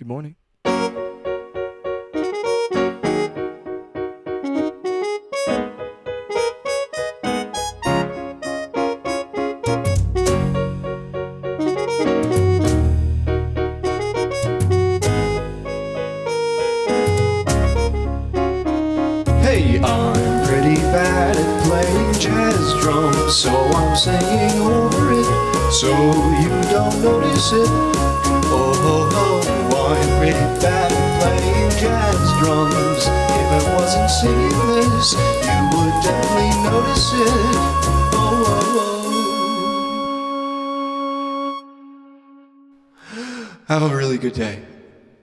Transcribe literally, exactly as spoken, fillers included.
Good morning. Hey, I'm pretty bad at playing jazz drums, so I'm singing over it, so you don't notice it. Oh, oh, oh, I'm pretty bad at playing jazz drums. If I wasn't singing this, you would definitely notice it. Oh, oh, oh. Have a really good day.